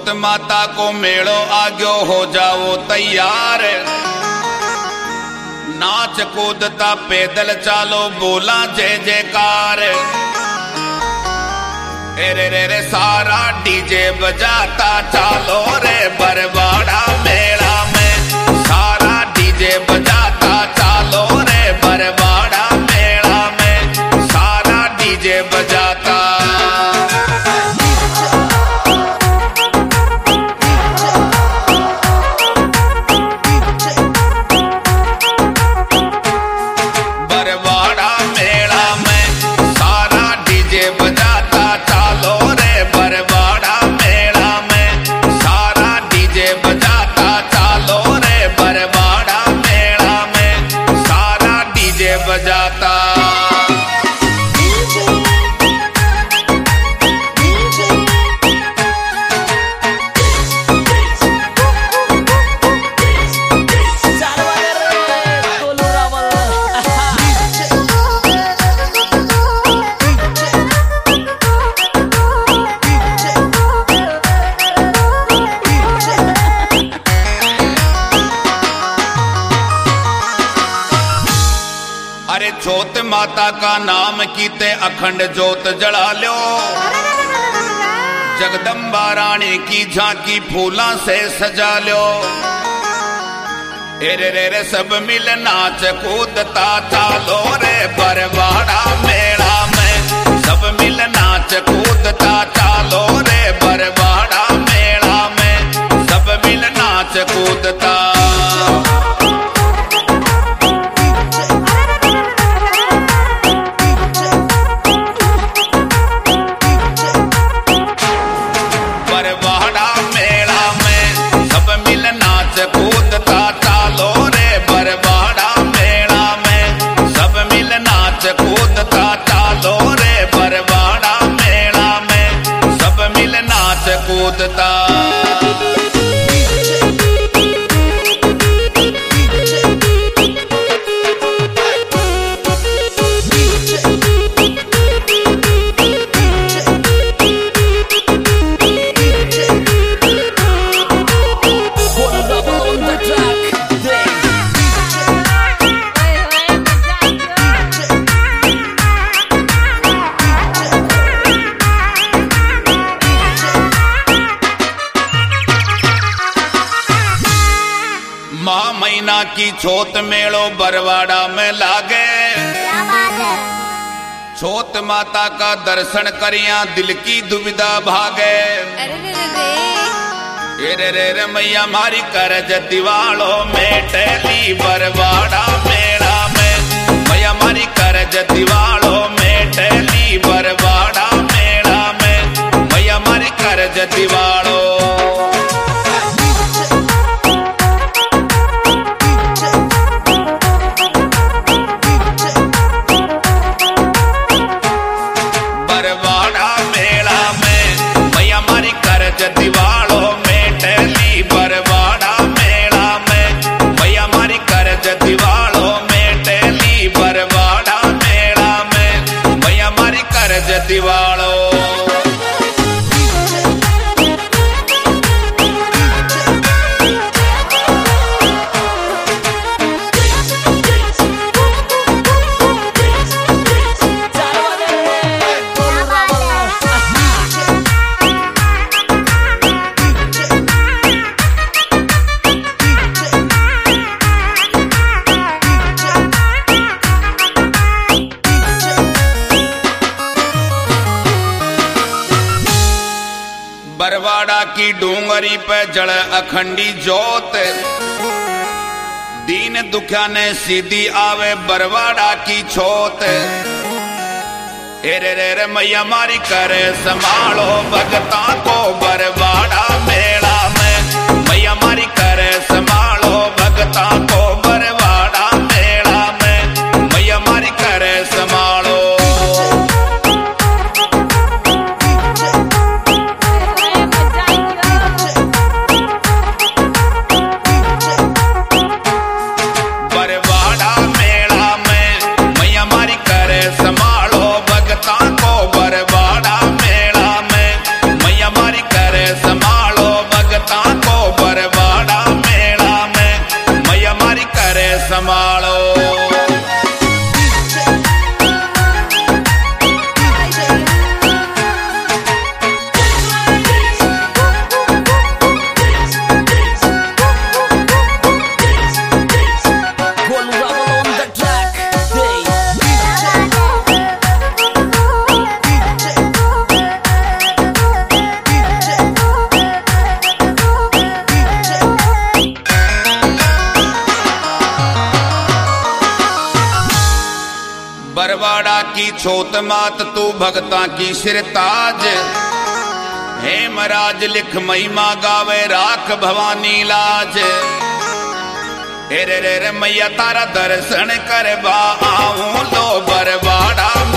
छोत माता को मेड़ो आग्यो हो जाओ तैयार, नाच कूदता पैदल चालो बोला जय जयकार। रे रे रे सारा डीजे बजाता चालो रे बरवाड़ा मेला में, सारा डीजे बजाता चालो रे बरवाड़ा मेला में, सारा डीजे बजाता। अरे छोत माता का नाम कीते अखंड जोत जला लो, जगदम्बा रानी की झांकी फूला से सजा लो। रे रे रे सब मिल नाच कूदता चालो रे बरवाड़ा मेला में, सब मिल नाच कूदता चालो रे बरवाड़ा मेला में, सब मिल नाच कूदता। कूदता महीना की छोत मेड़ो बरवाड़ा में लागे, छोत माता का दर्शन करिया दिल की दुविधा भागे। रे रे रे मैया मारी करज दिवालो में टहली बरवाड़ा मेला में, मैया मारी करज दिवालो में टहली बरवाड़ा मेला में, मैया मारी करज दिवालो। दिवालो बरवाड़ा की डूंगरी पे जड़ अखंडी जोत, दीन दुखिया ने सीधी आवे बरवाड़ा की छोत। रे रे रे मैया मारी करे संभालो भगता को बरवाड़ा मेला में, मैया मारी करे संभालो भगता को बरवाड़ा मेला में, मैया मारी करे संभालो। संभालो जोत मात तू भगता की सिरताज। हेमराज लिख महिमा गावे राख भवानी लाज। रे रे रे मैया तारा दर्शन करवा आऊं लो बरवाड़ा